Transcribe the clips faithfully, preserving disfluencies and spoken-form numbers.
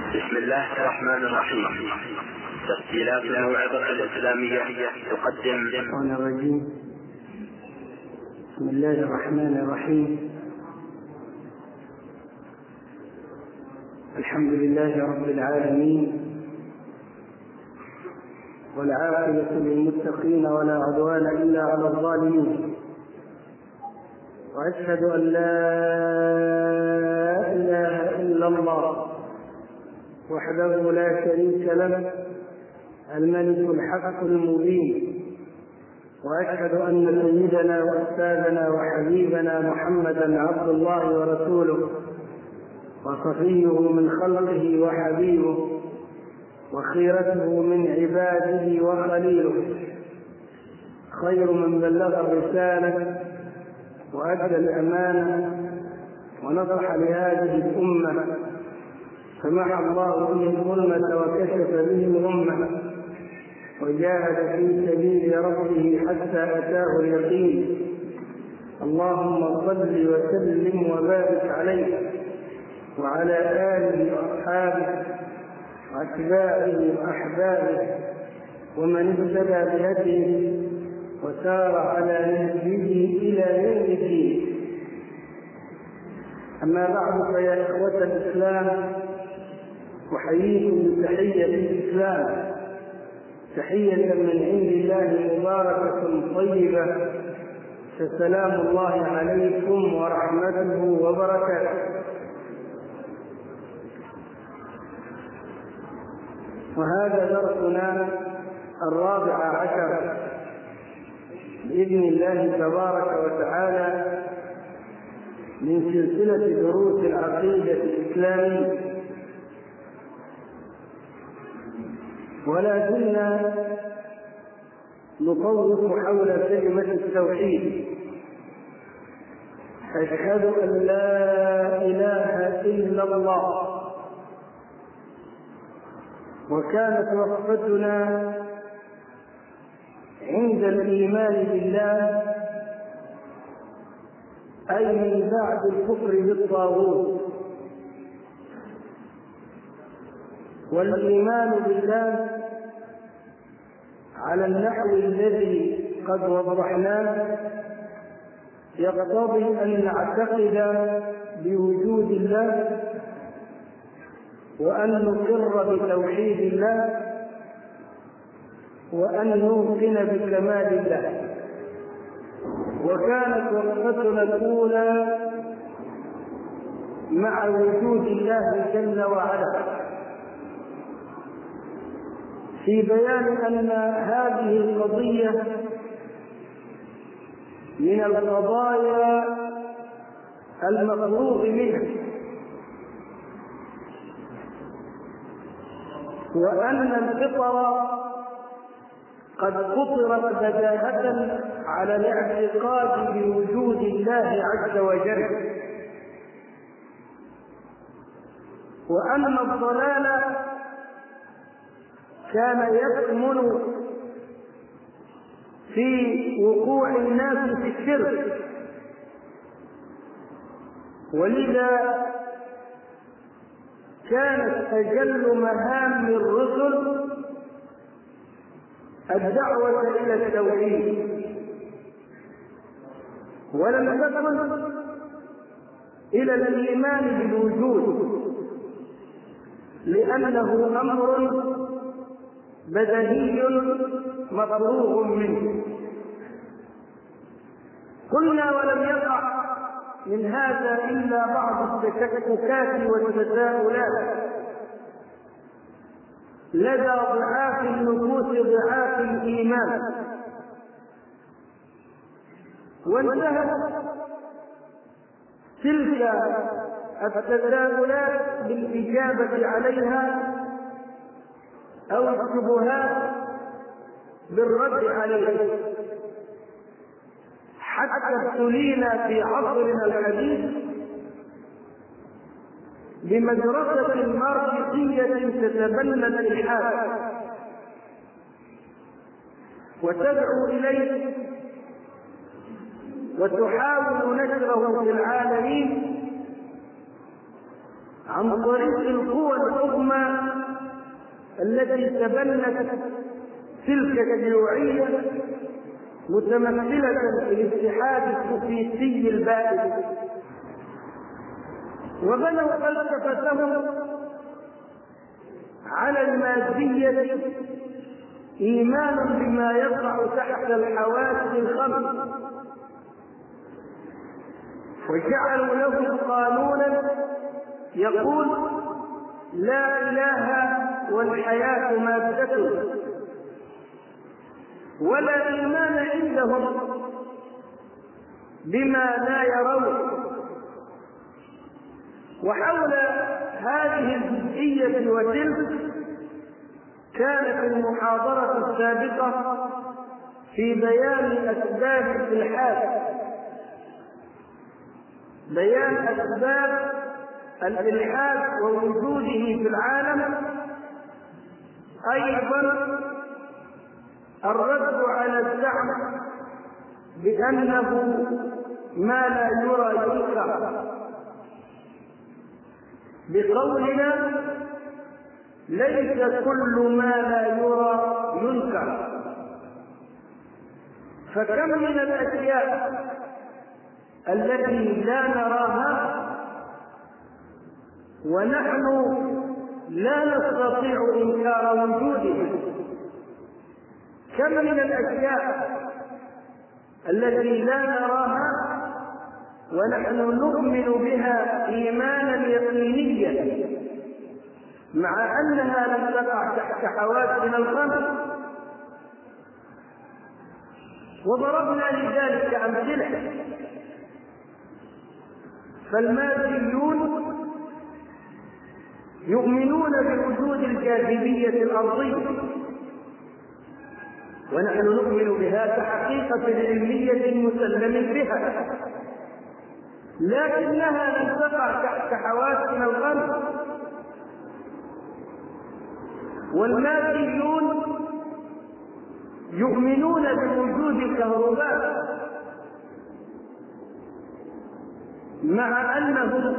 بسم الله الرحمن الرحيم. تسجيلات الموعظة الإسلامية تقدم الشيطان الرجيم. بسم الله الرحمن الرحيم. الحمد لله رب العالمين، والعاقبة للمتقين ولا عدوان إلا على الظالمين، وأشهد أن لا إله إلا الله وحده لا شريك له الملك الحق المبين، وأشهد أن سيدنا وأستاذنا وحبيبنا محمدا عبد الله ورسوله وصفيه من خلقه وحبيبه وخيرته من عباده وخليله، خير من بلغ الرسالة وأدى الأمانة ونصح لهذه الأمة، فمحى الله به الظلمة وكشف به الغمة، وجاهد في سبيل ربه حتى أتاه اليقين. اللهم صل وسلم وبارك عليه وعلى آله وأصحابه وأتباعه وأحبابه ومن اهتدى بهديه وسار على نهجه إلى يوم الدين. أما بعد، فيا إخوة الإسلام، أحييكم بتحية الإسلام، تحية من عند الله مباركة طيبة، فسلام الله عليكم ورحمته وبركاته. وهذا درسنا الرابع عشر بإذن الله تبارك وتعالى من سلسلة دروس العقيدة الإسلامية، ولا زلنا نطوف حول كلمة التوحيد. أشهد أن لا إله إلا الله. وكانت وقفتنا عند الإيمان بالله، أي من بعد الكفر بالطاغوت. والإيمان بالله على النحو الذي قد وضحناه يقتضي أن نعتقد بوجود الله، وأن نقر بتوحيد الله، وأن نوقن بكمال الله. وكانت وقفتنا الأولى مع وجود الله جل وعلا، في بيان أن هذه القضية من القضايا المفروغ منها، وأن الفطر قد فطرت بداهة على الاعتقاد بوجود الله عز وجل، وأن الضلال كان يكمن في وقوع الناس في الشرك. ولذا كانت أجل مهام الرسل الدعوة إلى التوحيد، ولم تكن إلى الإيمان بالوجود، لأنه أمر بديهي مفروغ منه. قلنا ولم يقع من هذا إلا بعض التشككات والتساؤلات لدى ضعاف النفوس ضعاف الإيمان، وانتهت تلك التساؤلات بالإجابة عليها أو الشبهات بالرد عليها، حتى ابتلينا في عصرنا الحديث بمدرسة ماركسية تتبنى الإلحاد وتدعو إليه وتحاول نشره في العالمين عن طريق القوى العظمى التي تبنت تلك الشيوعية متمثلة في الاتحاد السوفيتي البائد، وبنوا فلسفتهم على المادية إيمانا بما يقع تحت الحواس الخمس، وجعلوا له قانونا يقول لا إله والحياة مادة، ولا إيمان عندهم بما لا يرون. وحول هذه الجزئية وتلك كانت المحاضرة السابقة في بيان أسباب الإلحاد، بيان أسباب الإلحاد ووجوده في العالم، أيضا الرد على الزعم بأنه ما لا يرى ينكر، بقولنا ليس كل ما لا يرى ينكر. فكم من الأشياء التي لا نراها ونحن لا نستطيع إنكار وجودها، كم من الأشياء التي لا نراها ونحن نؤمن بها إيمانا يقينيا مع أنها لم تقع تحت حواسنا الخمس. وضربنا لذلك أمثلة. فالماديون يؤمنون بوجود الجاذبية الأرضية، ونحن نؤمن بها كحقيقة علمية مسلم بها، لكنها لم تقع تحت حواسنا الخمس. والماديون يؤمنون بوجود الكهرباء مع أنهم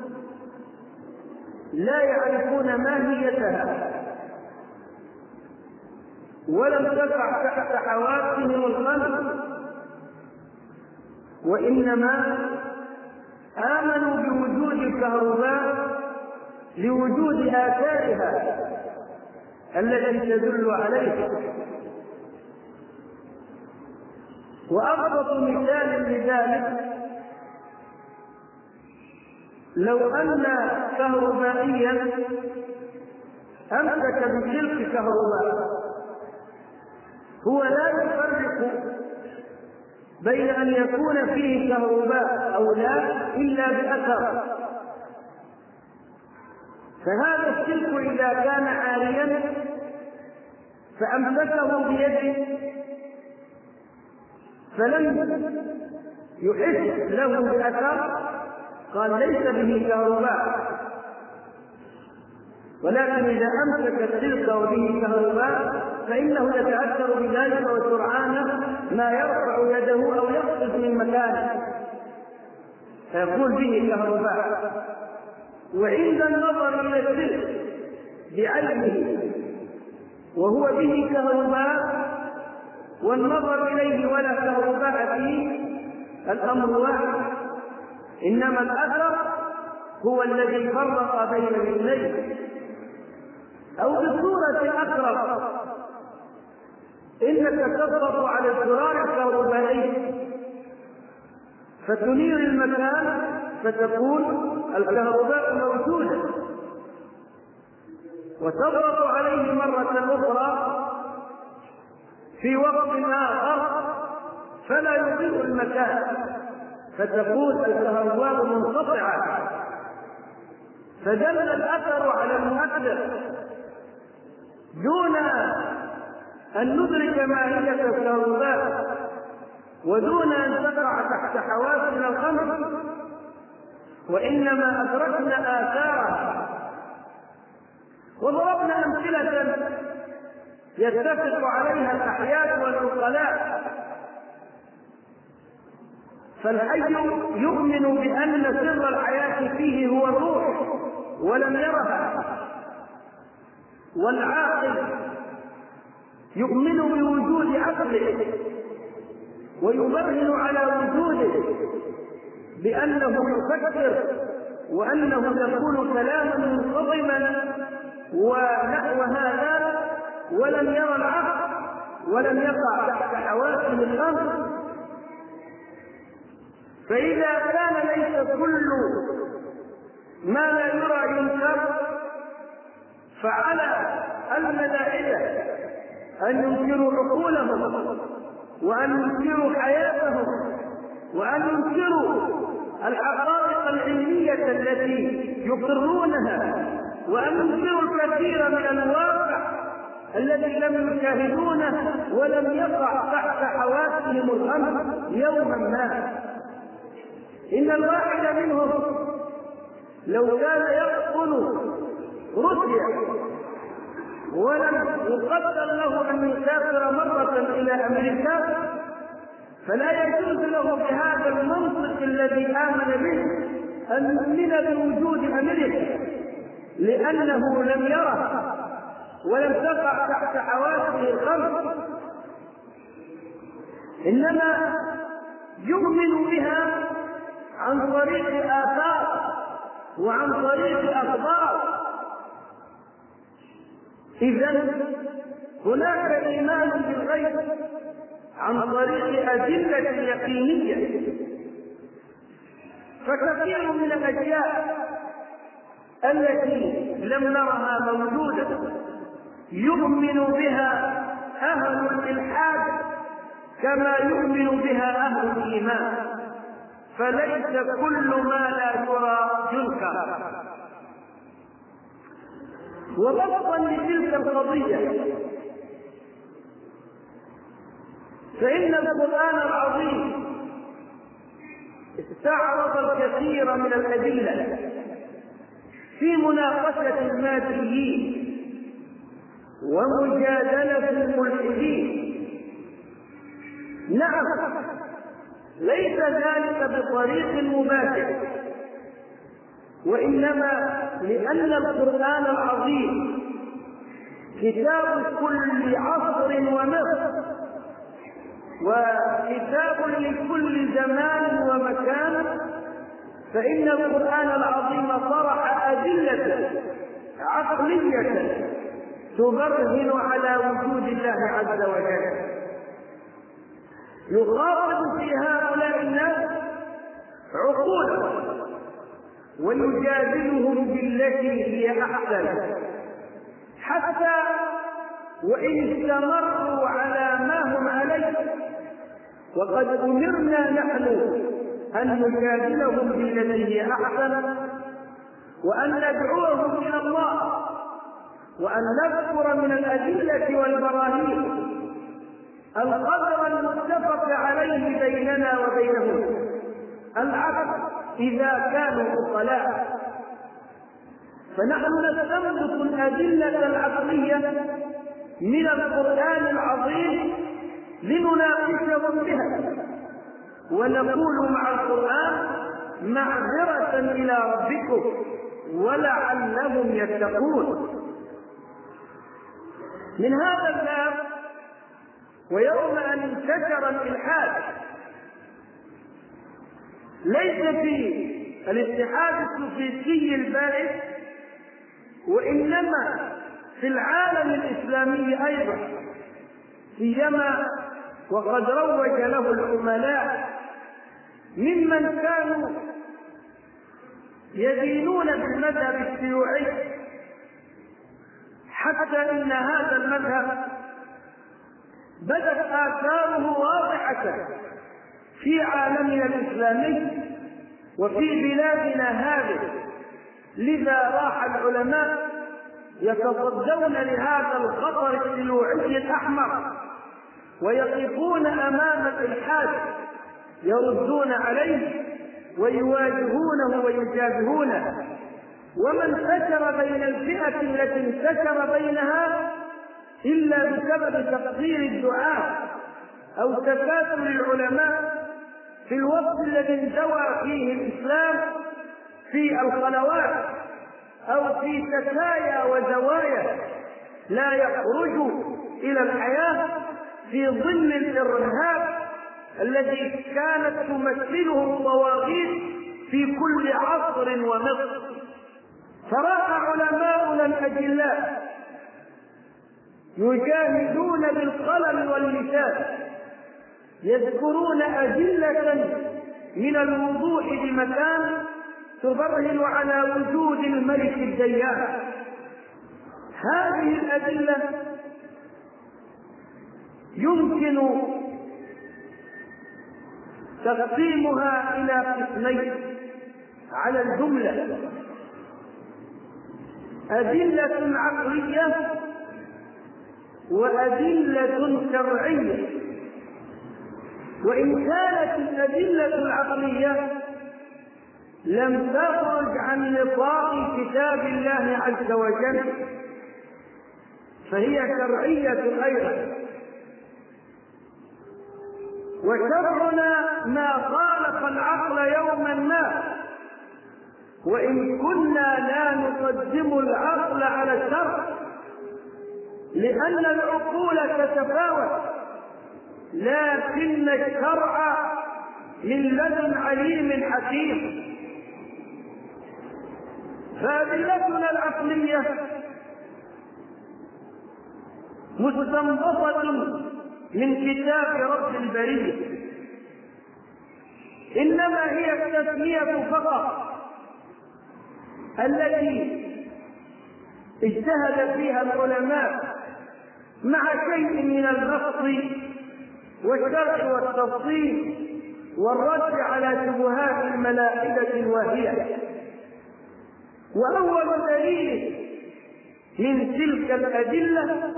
لا يعرفون ماهيتها ولم تقع تحت حواسهم الخمس، وإنما آمنوا بوجود الكهرباء لوجود آثارها التي تدل عليها. وأبسط مثال لذلك لو أن كهربائيا أمسك بسلك كهرباء، هو لا يفرق بين أن يكون فيه كهرباء أو لا إلا بأثر. فهذا السلك إذا كان عاريا فأمسكه بيده فلم يحس له بأثر، قال ليس به كهرباء. ولكن إذا أمسك السلك وبه كهرباء فإنه يتأثر بذلك وسرعان ما يرفع يده أو يقف من مكانه فيقول به كهرباء. وعند النظر إلى السلك بعينه وهو به كهرباء والنظر إليه ولا كهرباء فيه الأمر واحد، إنما الأثر هو الذي فرق بين الاثنين. أو بصورة أقرب، إنك تضغط على الزرار الكهربائي فتنير المكان فتكون الكهرباء موجودة، وتضغط عليه مرة أخرى في وقت آخر فلا يضيء المكان فتكون الكهرباء منقطعة. فدل الأثر على المؤثر دون أن ندرك ماهية الكهرباء ودون أن تقع تحت حواسنا الخمس، وإنما أدركنا آثارها. وضربنا أمثلة يتفق عليها الأحياء والعقلاء. فالحي يؤمن بأن سر الحياة فيه هو الروح، ولم يرها، والعاقل يؤمن بوجود عقله ويبرهن على وجوده بأنه يفكر وأنه يقول كلاما منتظما ونحو هذا، ولم يرى العقل ولم يقع تحت حواسه الأمر. فإذا كان ليس كل ما لا يرى ينكر، فعلى الملائكة أن ينكروا عقولهم وأن ينكروا حياتهم وأن ينكروا الحقائق العلمية التي يقرونها، وأن ينكروا الكثير من الواقع الذي لم يشاهدونه ولم يقع تحت حواسهم الأمر يوما ما. إن الواحد منهم لو كان يقتل روسيا ولم يقدر له أن يسافر مرة إلى أمريكا، فلا يجوز له بهذا المنطق الذي آمن به أن يؤمن بوجود أمريكا، لأنه لم يره ولم تقع تحت حواسه الخمس، إنما يؤمن بها عن طريق آثار وعن طريق أخبار. إذن هناك إيمان بالغيب عن طريق أدلة يقينية. فكثير من الأشياء التي لم نرها موجودة يؤمن بها أهل الإلحاد كما يؤمن بها أهل الإيمان، فليس كل ما لا يرى ينكر. وضبطا لتلك القضية، فإن القرآن العظيم استعرض الكثير من الأدلة في مناقشة الماديين ومجادلة الملحدين. نعم، ليس ذلك بطريق مباشر، وإنما لأن القرآن العظيم كتاب كل عصر ومصر، وكتاب لكل زمان ومكان، فإن القرآن العظيم طرح أدلة عقلية تبرهن على وجود الله عز وجل. يخاطب في هؤلاء الناس عقولهم ويجادلهم بالتي هي أحسن، حتى وإن استمروا على ما هم عليه. وقد أمرنا نحن أن نجادلهم بالتي هي أحسن، وأن ندعوهم إلى الله، وأن نذكر من الأدلة والبراهين القدر المتفق عليه بيننا وبينهم، العقل إذا كانوا عقلاء. فنحن نستنبط الأدلة العقلية من القرآن العظيم لنناقشهم بها، ونقول مع القرآن معذرة إلى ربكم ولعلهم يتقون. من هذا الباب، ويوم أن انتشر الإلحاد ليس في الاتحاد السوفيتي البارد، وإنما في العالم الإسلامي أيضا، سيما وقد روج له العملاء ممن كانوا يدينون بالمذهب الشيوعي، حتى إن هذا المذهب بدت آثاره واضحة في عالمنا الإسلامي وفي بلادنا هذه. لذا راح العلماء يتصدون لهذا الخطر الشيوعي الأحمر ويقفون أمام الإلحاد، يردون عليه ويواجهونه ويجابهونه. وما انتشر بين الفئة التي انتشر بينها إلا بسبب تقصير الدعاة أو تكاسل العلماء في الوقت الذي انزوى فيه الإسلام في الخلوات أو في سكايا وزوايا لا يخرج إلى الحياة في ظل الإرهاب الذي كانت تمثله الطواغيت في كل عصر ومصر. فراح علماؤنا الأجلاء يجاهدون بالقلم واللسان يذكرون أدلة من الوضوح بمكان تبرهن على وجود الملك الديان. هذه الأدلة يمكن تقسيمها إلى قسمين على الجملة: أدلة عقلية وأدلة شرعية. وإن كانت الأدلة العقلية لم تخرج عن نطاق كتاب الله عز وجل فهي شرعية أيضا. وشرعنا ما خالف العقل يوما ما، وإن كنا لا نقدم العقل على الشرع لأن العقول تتفاوت، لكن الشرع من لدن عليم حكيم. فأدلتنا العقلية مستنبطة من كتاب رب البرية، إنما هي التسمية فقط التي اجتهد فيها العلماء مع شيء من البسط والشرح والتفصيل والرد على شبهات الملائكة الواهية. وأول دليل من تلك الأدلة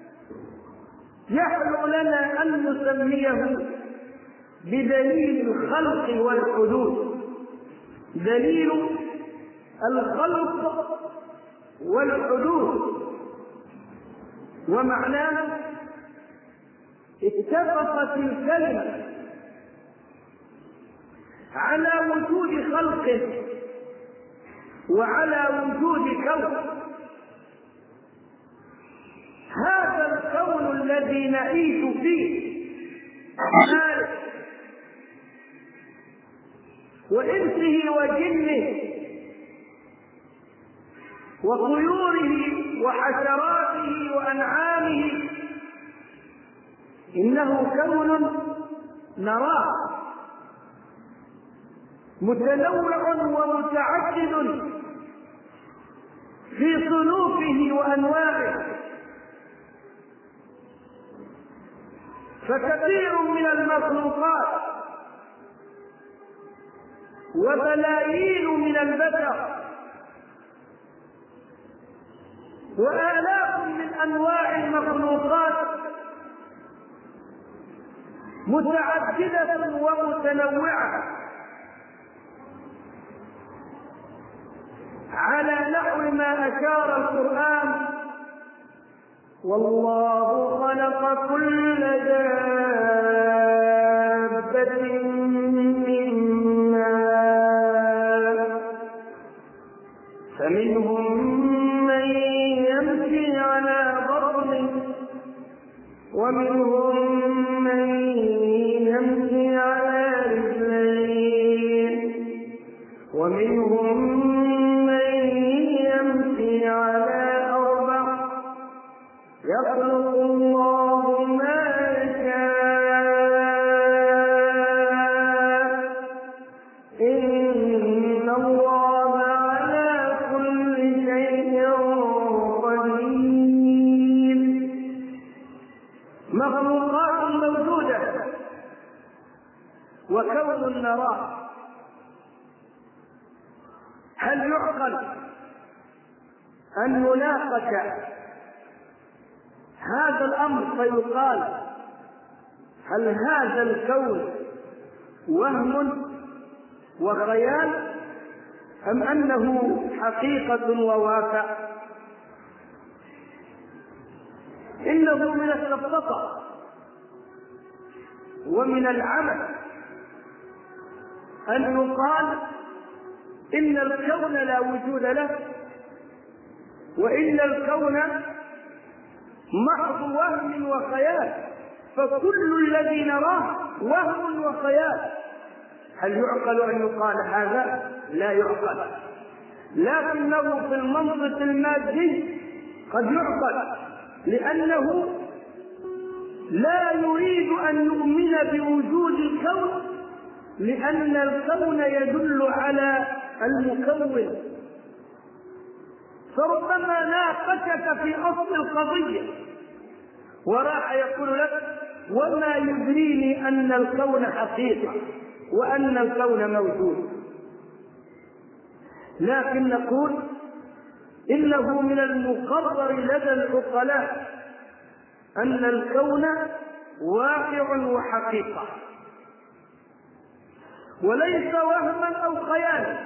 يحل لنا أن نسميه بدليل الخلق والحدوث. دليل الخلق والحدوث، ومعناه اتفقت الكلمة على وجود خلق وعلى وجود كون. هذا الكون الذي نعيش فيه مالك وإنسه وجنه وطيوره وحشراته وأنعامه، إنه كون نراه متنوع ومتعدد في صنوفه وأنواعه. فكثير من المخلوقات وبلايين من البشر وآلاف من أنواع المخلوقات متعددة ومتنوعة على نحو ما أشار القرآن: والله خلق كل دابة من ماء فمنهم من يمشي على بطنه ومنهم من يمشي على رجلين ومنهم من يمشي على أربع يخلق الله ما يشاء إن الله على كل شيء قدير. مخلوقات موجودة وكون نراه. هل يعقل أن نناقش هذا الأمر فيقال هل هذا الكون وهم وخيال أم أنه حقيقة وواقع؟ إنه من السفسطة ومن العمل أن يقال إن الكون لا وجود له وإلا الكون محض وهم وخيال، فكل الذي نراه وهم وخيال. هل يعقل أن يقال هذا؟ لا يعقل، لكنه في المنطق المادي قد يعقل، لأنه لا يريد أن يؤمن بوجود الكون، لأن الكون يدل على المكون. فربما ناقشك في أصل القضية وراح يقول لك وما يدريني أن الكون حقيقة وأن الكون موجود، لكن نقول إنه من المقرر لدى العقلاء أن الكون واقع وحقيقة، وليس وهما أو خيالا،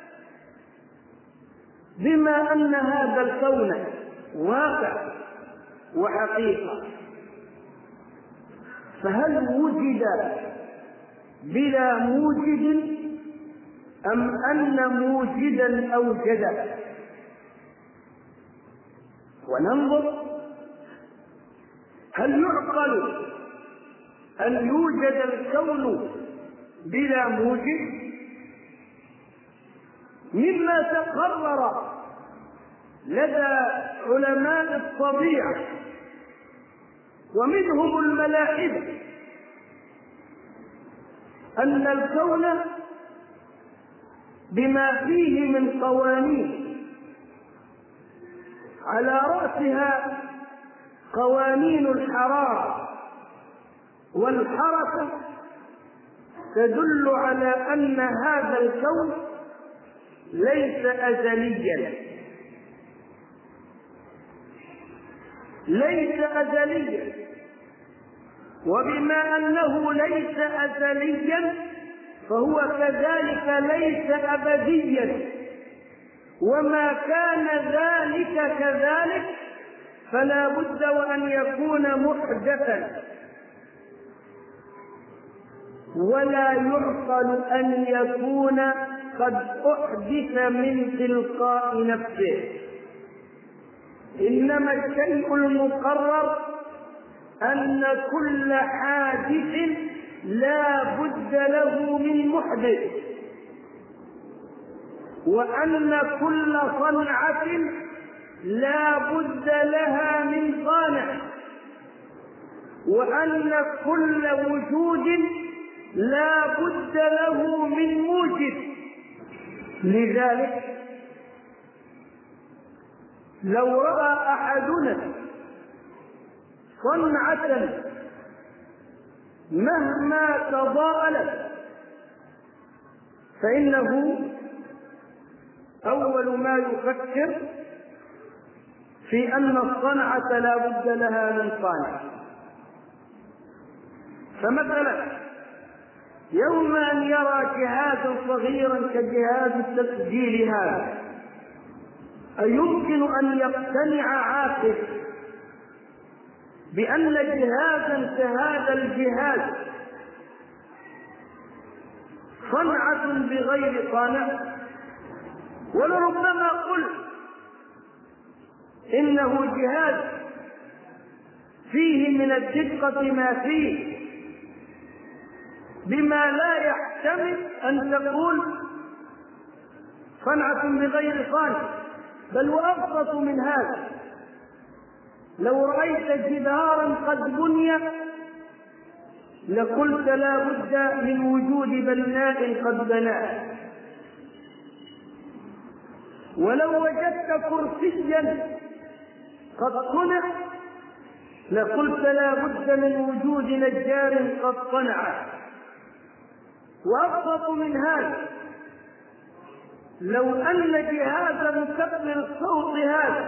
بما أن هذا الكون واقع وحقيقة، فهل وجد بلا موجد أم أن موجدا أوجد؟ وننظر هل يعقل أن يوجد الكون بلا موجد؟ مما تقرر لدى علماء الطبيعة ومنهم الملاحدة أن الكون بما فيه من قوانين، على رأسها قوانين الحرارة والحركة، تدل على أن هذا الكون ليس أزليا، ليس أزليا، وبما أنه ليس أزليا فهو كذلك ليس أبديا، وما كان ذلك كذلك فلا بد وأن يكون محدثا، ولا يعقل أن يكون قد أحدث من تلقاء نفسه، إنما الشيء المقرر أن كل حادث لا بد له من محدث، وأن كل صنعة لا بد لها من صانع، وأن كل وجود لا بد له من موجد. لذلك لو رأى أحدنا صنعة مهما تضاءلت فإنه أول ما يفكر في أن الصنعة لا بد لها من صانع. فمثلا يوم أن يرى جهازا صغيرا كجهاز التسجيل هذا، أيمكن أن يقتنع عاقل بأن جهازا كهذا الجهاز صنعة بغير صانع؟ ولربما قل إنه جهاز فيه من الدقة ما فيه بما لا يحتمل أن تقول صنعة بغير صانع، بل وأبسط من هذا، لو رأيت جدارا قد بني لقلت لا بد من وجود بناء قد بناه، ولو وجدت كرسيا قد صنع لقلت لا بد من وجود نجار قد صنعه. وأبسط من هذا، لو أن جهاز مكبر الصوت هذا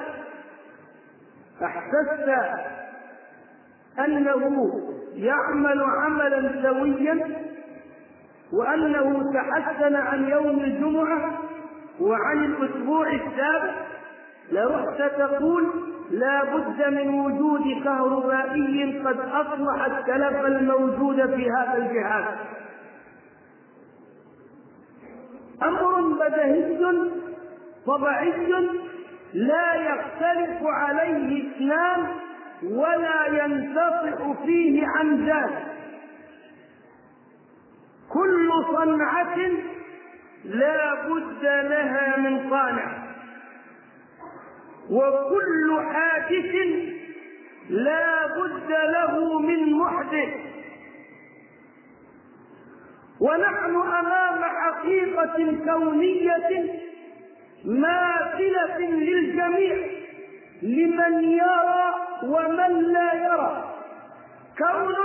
احسست أنه يعمل عملا سويا وأنه تحسن عن يوم الجمعة وعن الأسبوع السابق، لرحت تقول لا بد من وجود كهربائي قد أصلح التلف الموجود في هذا الجهاز. أمر بديهي طبيعي لا يختلف عليه اثنان ولا ينتفع فيه عن ذلك. كل صنعة لا بد لها من صانع، وكل حادث لا بد له من محدث. ونحن أمام حقيقة كونية ماثلة للجميع، لمن يرى ومن لا يرى. كون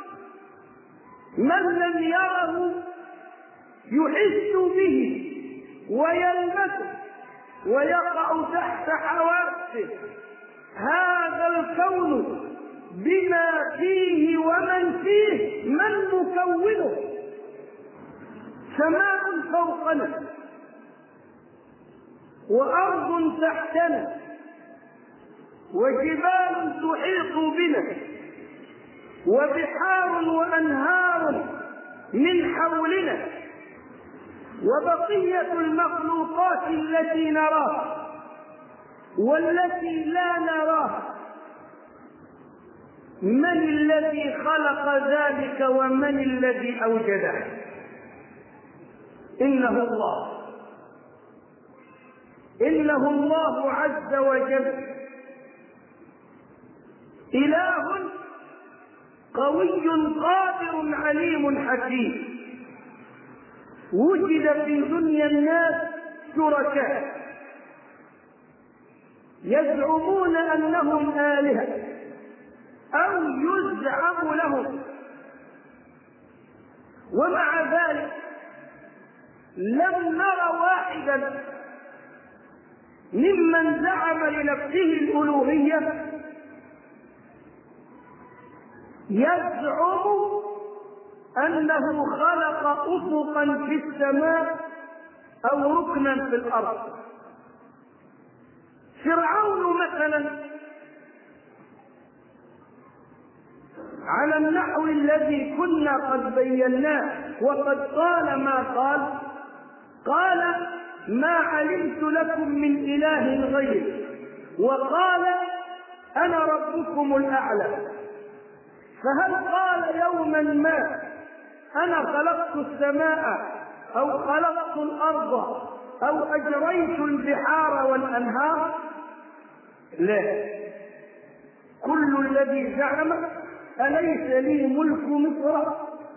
من لم يره يحس به ويلمسه ويقع تحت حواسه. هذا الكون بما فيه ومن فيه من مكونه؟ سماء فوقنا وأرض تحتنا وجبال تحيط بنا وبحار وأنهار من حولنا وبقية المخلوقات التي نراها والتي لا نراها. من الذي خلق ذلك ومن الذي أوجده؟ إنه الله، إنه الله عز وجل، إله قوي قادر عليم حكيم. وجد في دنيا الناس شركاء يزعمون أنهم آلهة أو يزعم لهم، ومع ذلك لم نر واحدا ممن زعم لنفسه الألوهية يزعم أنه خلق أفقا في السماء أو ركنا في الأرض. فرعون مثلا على النحو الذي كنا قد بيناه وقد قال ما قال، قال ما علمت لكم من إله غيري، وقال أنا ربكم الأعلى. فهل قال يوما ما أنا خلقت السماء أو خلقت الأرض أو أجريت البحار والأنهار؟ لا. كل الذي زعم أليس لي ملك مصر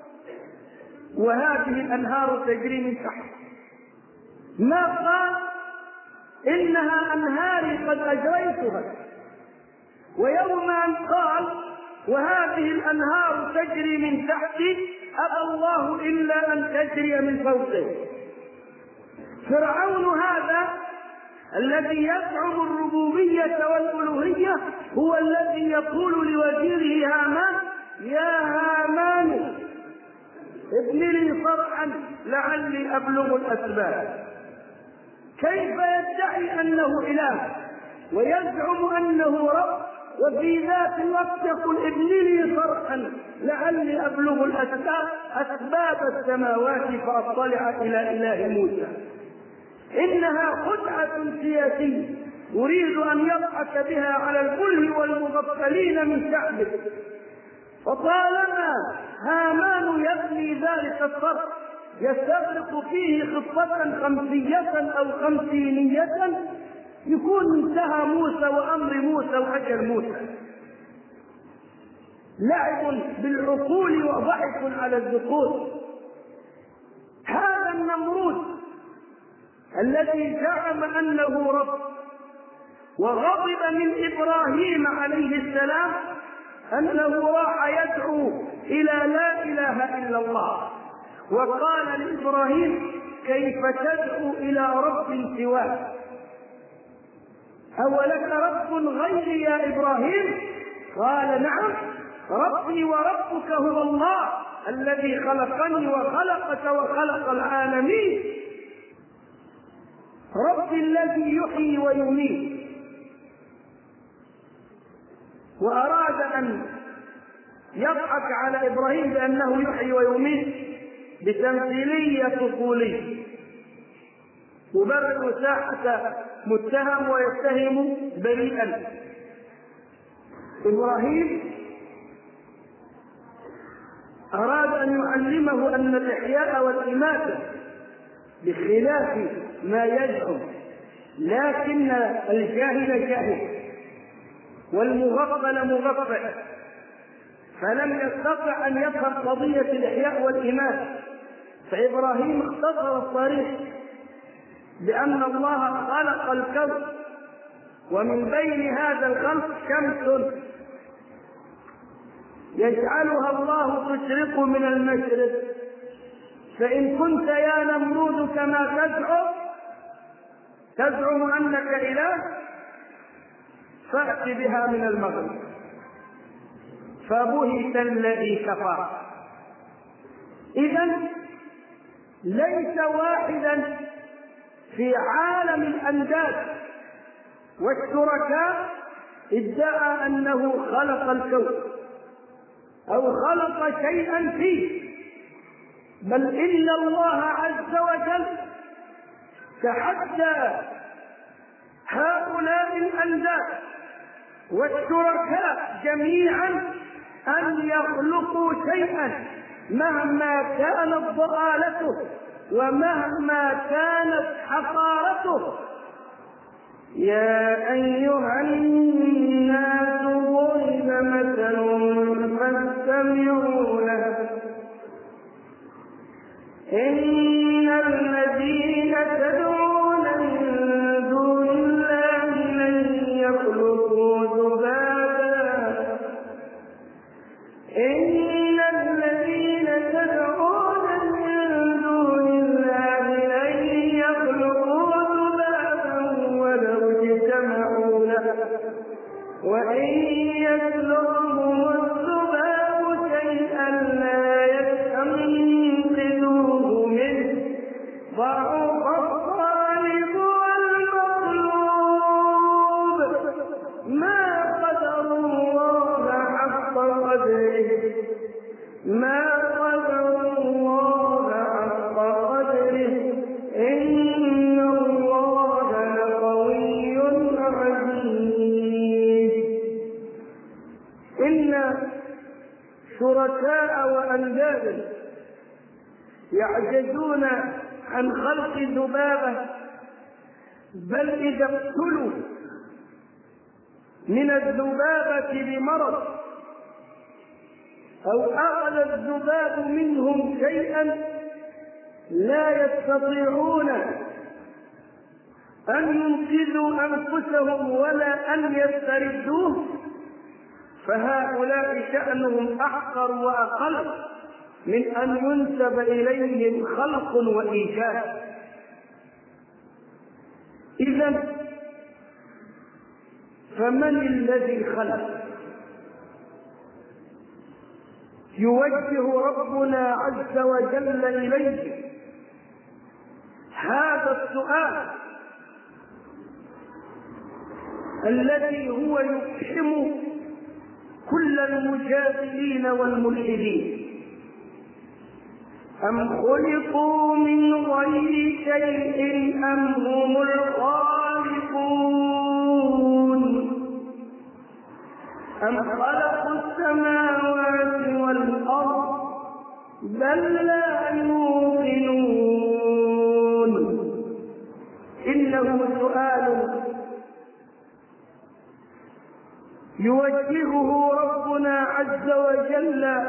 وهذه الأنهار تجري من تحت، ما قال إنها أنهاري قد أجريتها. ويوم أن قال وهذه الأنهار تجري من تحتي أبى الله إلا أن تجري من فوقه. فرعون هذا الذي يزعم الربوبية والألوهية هو الذي يقول لوزيره هامان يا هامان ابن لي صرحا لعلي أبلغ الأسباب. كيف يدعي أنه إله ويزعم أنه رب وفي ذات الوقت يقول ابن لي صرحا لعلي أبلغ الأسباب أسباب السماوات فأطلع إلى إله موسى؟ إنها خدعة سياسية يريد أن يضحك بها على الكل والمغفلين من شعبه. فطالما هامان يبني ذلك الصرح يستغرق فيه خطة خمسية أو خمسينية يكون انتهى موسى وأمر موسى وأجل موسى. لعب بالعقول وضحك على الذكور. هذا النمرود الذي زعم أنه رب وغضب من إبراهيم عليه السلام أنه راح يدعو إلى لا إله إلا الله، وقال لإبراهيم كيف تدعو إلى رب سواه؟ أولك رب غيري يا إبراهيم؟ قال نعم، ربي وربك هو الله الذي خلقني وخلقك وخلق العالمين، ربي الذي يحيي ويميت. وأراد أن يضحك على إبراهيم بأنه يحيي ويميت بتمثيلية طفولية، يبرر ساحة متهم ويتهم بريئا. إبراهيم أراد أن يعلمه أن الإحياء والإماتة بخلاف ما يزعم، لكن الجاهل جاهل والمغفل مغفل، فلم يستطع أن يفهم قضية الإحياء والإماتة. فإبراهيم اختصر الطريق بأن الله خلق الكون، ومن بين هذا الخلق شمس يجعلها الله تشرق من المشرق، فإن كنت يا نمرود كما تزعم تزعم أنك إله فأت بها من المغرب. فبهت الذي كفر. إذن ليس واحدا في عالم الأنداد والشركاء ادعى أنه خلق الكون أو خلق شيئا فيه، بل إن الله عز وجل تحدى هؤلاء الأنداد والشركاء جميعا أن يخلقوا شيئا مهما كانت ضلالته ومهما كانت حقارته. يا أيها الناس ضرب مثل فاستمعوا له إن الذين تدعون من دون الله لن يخلقوا ذبابا إن الذين تدعون من دون الله لن يخلقوا ذبابا ولو اجتمعوا له وإن يسلبهم الذباب شيئا لا يستنقذوه منه ضعف الطالب والمطلوب ما قدروا الله حق قدره ما قدروا الله حق قدره إن الله لقوي عزيز. إن شركاء وأندادا يعجزون عن خلق ذبابة، بل إذا ابتلوا من الذبابة بمرض أو أخذ الذباب منهم شيئا لا يستطيعون أن ينقذوا أنفسهم ولا أن يستردوه، فهؤلاء شأنهم أحقر وأقل من أن ينسب إليهم خلق وإيجاد. إذن فمن الذي خلق؟ يوجه ربنا عز وجل إليه هذا السؤال الذي هو يفهم كل المجادلين والملحدين. أم خلقوا من غير شيء أم هم الخالقون أم خلقوا السماوات والأرض بل لا يوقنون. إنه سؤال يوجهه ربنا عز وجل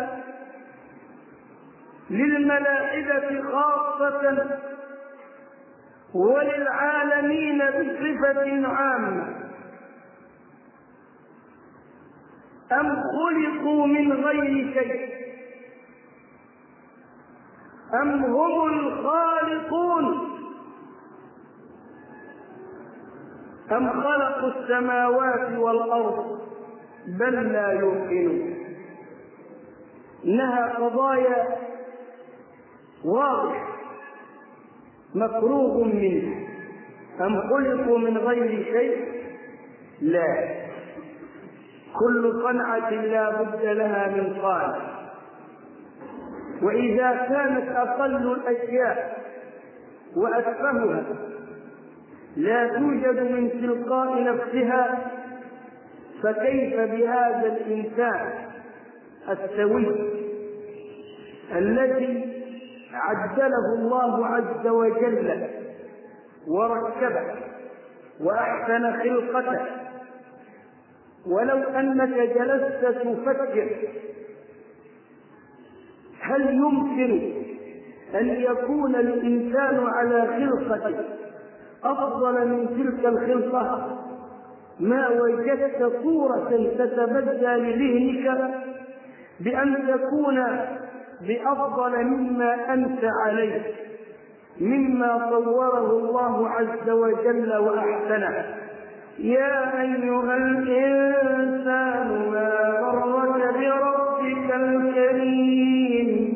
للملائكة خاصة وللعالمين بصفة عامة. أم خلقوا من غير شيء أم هم الخالقون أم خلقوا السماوات والأرض بل لا يوقنون. إنها قضايا واضح مفروغ منه. أم خلقوا من غير شيء؟ لا، كل صنعة لا بد لها من صانع، وإذا كانت أقل الأشياء وأتفهها لا توجد من تلقاء نفسها، فكيف بهذا الإنسان السوي الذي عدله الله عز وجل وركبه وأحسن خلقته؟ ولو أنك جلست تفكر هل يمكن أن يكون الإنسان على خلقة أفضل من تلك الخلقة، ما وجدت صورة تتبدى لذهنك بأن تكون بأفضل مما أنت عليه، مما صوره الله عز وجل وأحسنه. يا أيها الإنسان ما غرك بربك الكريم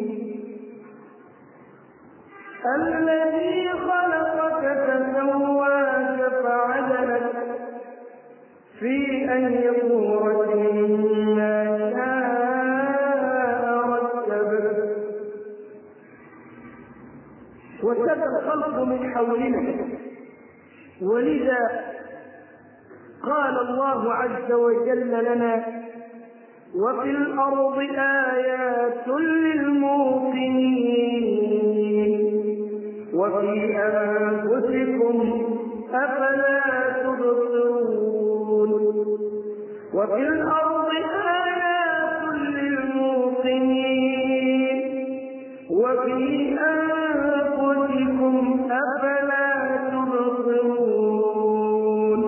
الذي خلقك فسواك فعدلك في أي صورة ما شاء ركبك. وكذا الخلق من حولنا، ولذا قال الله عز وجل لنا: وفي الأرض آيات للموقنين وفي أنفسكم أفلا تبصرون. وفي الأرض آيات للموقنين وفي أنفسكم أفلا تبصرون.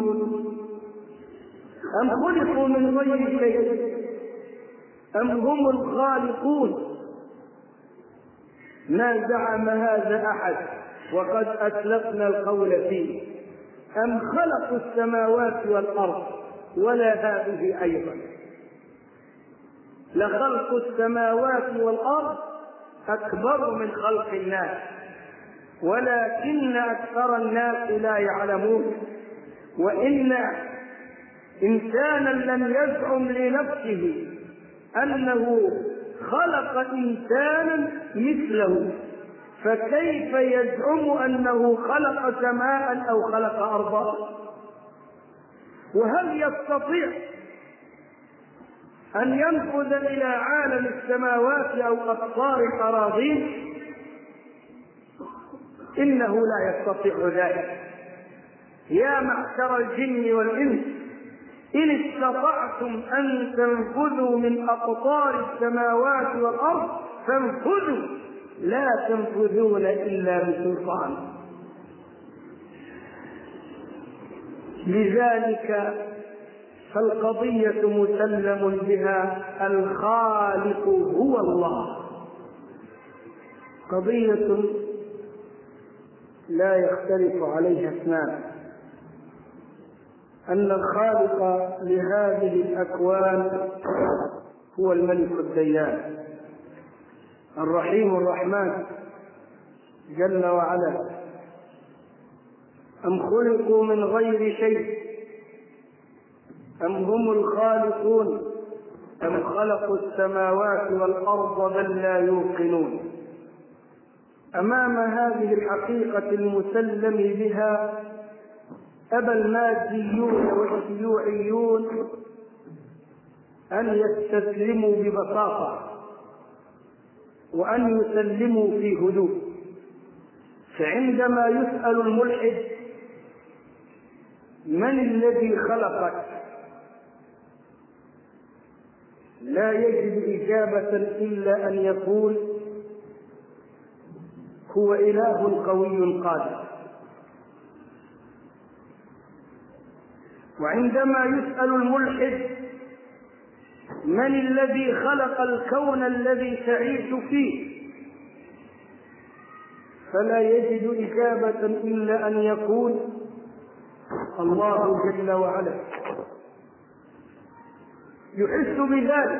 أم خلقوا من غير شيء أم هم الخالقون؟ ما زعم هذا أحد وقد أسلفنا القول فيه. أم خلقوا السماوات والأرض؟ ولا هذه أيضا. لخلق السماوات والأرض أكبر من خلق الناس، ولكن أكثر الناس لا يعلمون. وإن إنسانا لم يزعم لنفسه أنه خلق إنسانا مثله، فكيف يزعم أنه خلق سماء أو خلق أرضا؟ وهل يستطيع أن ينفذ إلى عالم السماوات أو أقطار الأراضين؟ إنه لا يستطيع ذلك. يا معشر الجن والإنس إن استطعتم أن تنفذوا من أقطار السماوات والأرض فانفذوا، لا تنفذون إلا بسلطان. لذلك فالقضية مسلم بها، الخالق هو الله. قضية لا يختلف عليها اثنان، أن الخالق لهذه الأكوان هو الملك الديان الرحيم الرحمن جل وعلا. أم خلقوا من غير شيء أم هم الخالقون أم خلقوا السماوات والأرض بل لا يوقنون. أمام هذه الحقيقة المسلم بها أبى الماديون والشيوعيون أن يستسلموا ببساطة وأن يسلموا في هدوء. فعندما يسأل الملحد من الذي خلقك لا يجد إجابة إلا أن يقول هو إله قوي قادر. وعندما يسأل الملحد من الذي خلق الكون الذي تعيش فيه فلا يجد إجابة إلا أن يقول الله جل وعلا. يحس بذلك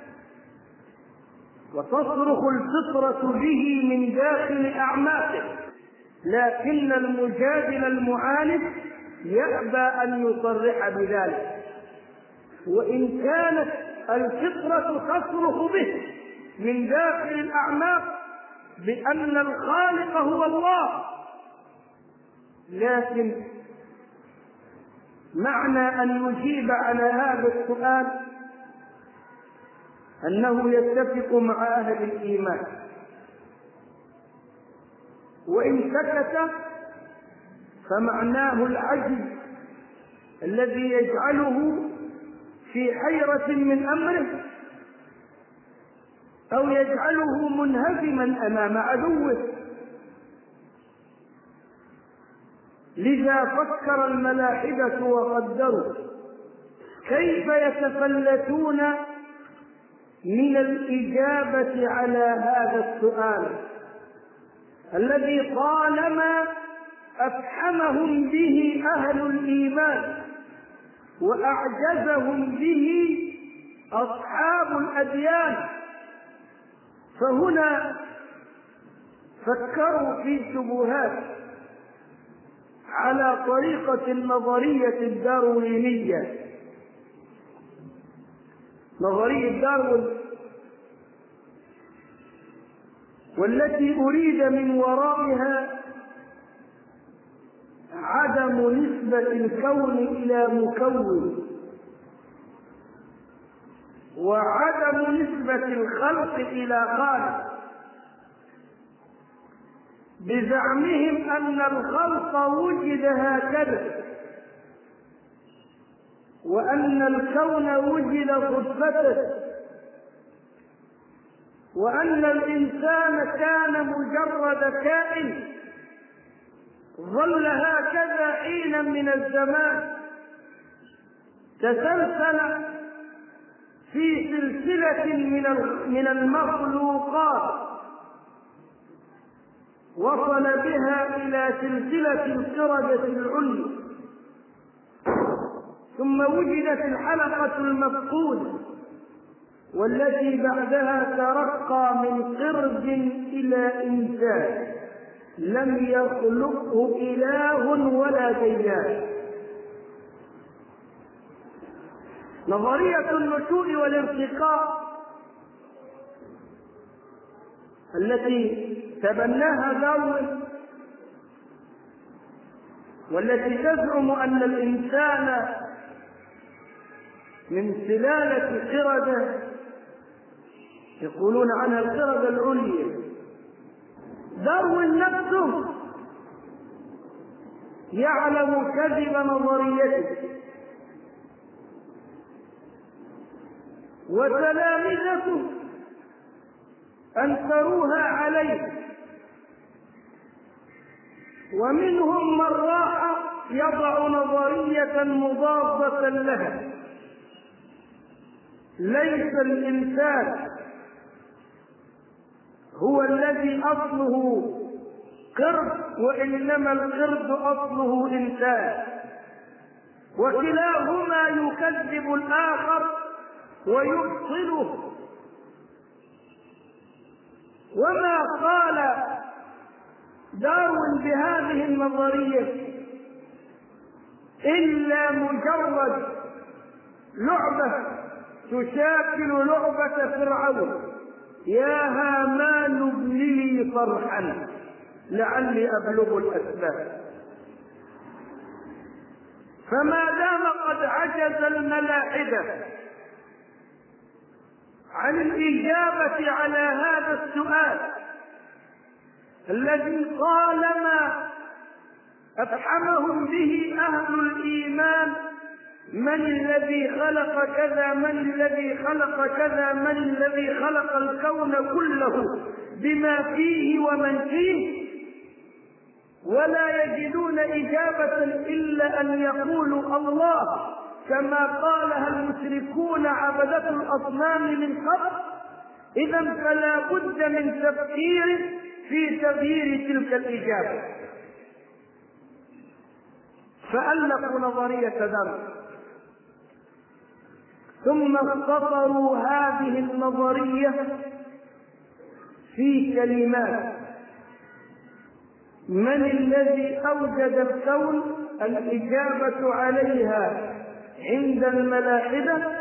وتصرخ الفطرة به من داخل أعماقه، لكن المجادل المعاند يأبى أن يصرح بذلك، وإن كانت الفطرة تصرخ به من داخل الأعماق بأن الخالق هو الله، لكن معنى أن يجيب على هذا السؤال أنه يتفق مع أهل الإيمان، وإن سكت فمعناه العجز الذي يجعله في حيرة من أمره أو يجعله منهزما أمام عدوه. لذا فكر الملاحدة وقدروا كيف يتفلتون من الإجابة على هذا السؤال الذي طالما أفحمهم به أهل الإيمان وأعجزهم به أصحاب الأديان. فهنا فكروا في شبهات على طريقة النظرية الداروينية، نظرية داروين، والتي أريد من ورائها عدم نسبة الكون إلى مكون، وعدم نسبة الخلق إلى خالق، بزعمهم أن الخلق وجد هكذا، وأن الكون وجد صدفة، وأن الإنسان كان مجرد كائن ظل هكذا حينا من الزمان، تسلسل في سلسلة من المخلوقات وصل بها إلى سلسلة القردة العليا، ثم وجدت الحلقة المفقودة والتي بعدها ترقى من قرد إلى إنسان لم يخلقه إله ولا ديان. نظرية النشوء والارتقاء التي تبناها داروين، والتي تزعم أن الإنسان من سلالة قردة، يقولون عنها القردة العليا. داروين نفسه يعلم كذب نظريته، وتلامذته أنكروها عليه، ومنهم من راح يضع نظرية مضادة لها. ليس الإنسان هو الذي أصله قرد، وإنما القرد أصله إنسان، وكلاهما يكذب الآخر ويبطله. وما قال داروين بهذه النظرية إلا مجرد لعبة تشاكل لعبة فرعون: يا هامان ابن لي صرحا لعلي أبلغ الأسباب. فما دام قد عجز الملاحدة عن الإجابة على هذا السؤال الذي طالما أفحمهم به أهل الإيمان: من الذي خلق كذا، من الذي خلق كذا، من الذي خلق الكون كله بما فيه ومن فيه، ولا يجدون إجابة إلا أن يقولوا الله، كما قالها المشركون عبدة الأصنام من قبل. إذا فلا بد من تفكير في تغيير تلك الإجابة. فألفوا نظرية داروين، ثم اختصروا هذه النظرية في كلمات: من الذي أوجد الكون؟ الإجابة عليها عند الملاحدة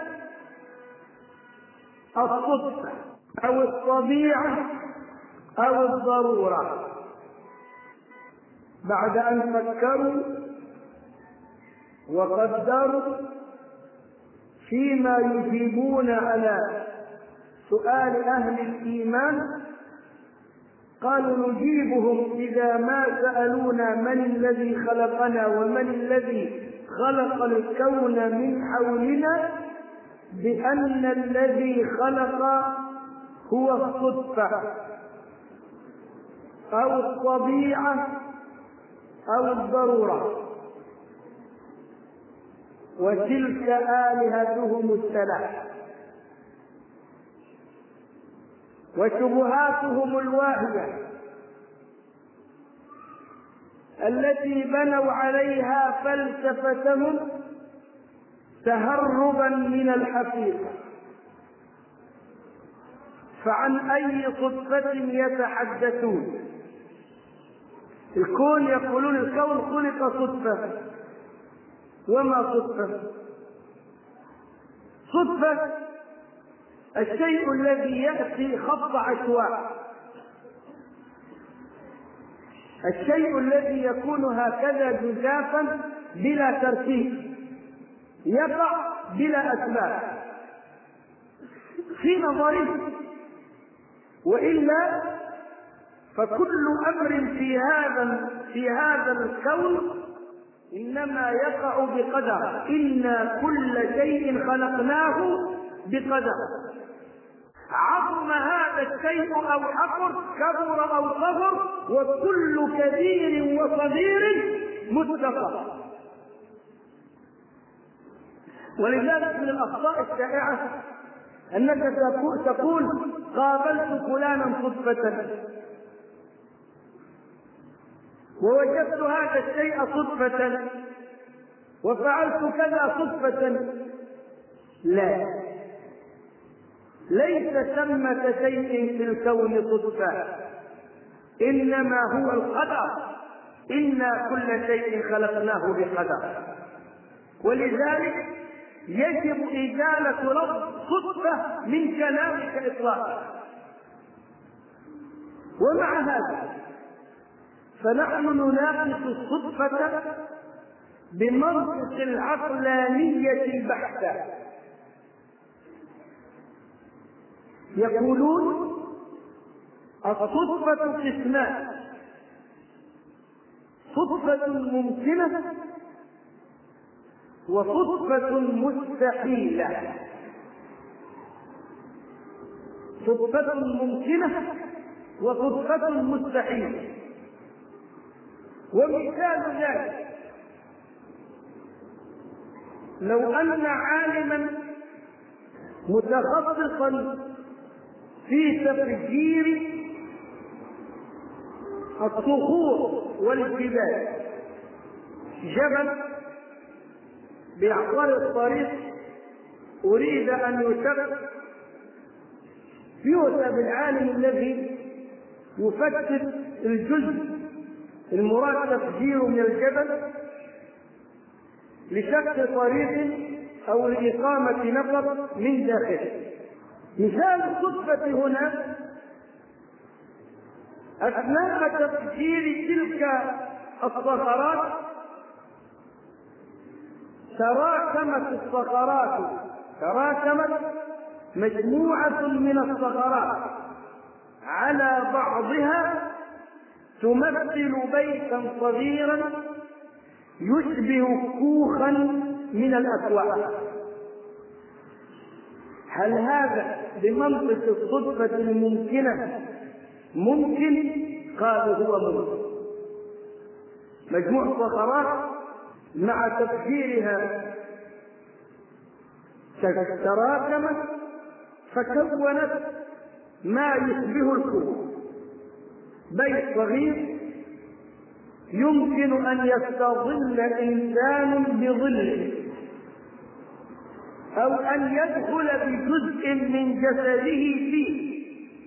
الصدفة أو الطبيعة أو الضرورة. بعد أن فكروا وقدروا فيما يجيبون على سؤال أهل الإيمان قالوا نجيبهم إذا ما سألونا من الذي خلقنا ومن الذي خلق الكون من حولنا بأن الذي خلق هو الصدفة أو الطبيعة أو الضرورة، وتلك آلهتهم الثلاث. وشبهاتهم الواهية التي بنوا عليها فلسفتهم تهربا من الحقيقة، فعن أي صدفة يتحدثون؟ الكون يقولون الكون خلق صدفة، وما صدفة؟ صدفة الشيء الذي يأتي خط عشواء، الشيء الذي يكون هكذا جزافا بلا ترتيب، يقع بلا أسباب في نظره، وإلا فكل أمر في هذا في هذا الكون إنما يقع بقدر. إنا كل شيء خلقناه بقدر. عظم هذا الشيء أو حقر، كبر أو صغر، وكل كبير وصغير متفق. ولذلك من الأخطاء الشائعة أنك تقول قابلت فلانا صدفة ووجدت هذا الشيء صدفة وفعلت كذا صدفة. لا، ليس ثمة شيء في الكون صدفة، إنما هو القدر. إنا كل شيء خلقناه بقدر. ولذلك يجب إزالة لفظ صدفة من كلامك إطلاقا. ومع هذا فنحن نناقش الصدفة بمنطق العقلانية البحتة. يقولون الصدفة قسمان: صدفة ممكنة وصدفة مستحيلة. صدفة ممكنة وصدفة مستحيلة. ومثال ذلك لو أن عالما متخصصا في تفجير الصخور والجبال، جبل بأعطار الطريق أريد أن يشق، يؤتى بالعالم الذي يفتت الجزء المراد تفجيره من الجبل لشق طريق أو لإقامة نفر من داخله. مثال الصدفة هنا أثناء تفجير تلك الصخرات تراكمت الصخرات تراكمت مجموعة من الصخرات على بعضها تمثل بيتا صغيرا يشبه كوخا من الأكواع. هل هذا بمنطق الصدفة الممكنة ممكن؟ قالوا هو ممكن. مجموع صخرات مع تفجيرها تراكمت فكونت ما يشبه الكوخ، بيت صغير يمكن أن يستظل إنسان بظله أو أن يدخل بجزء من جسده فيه.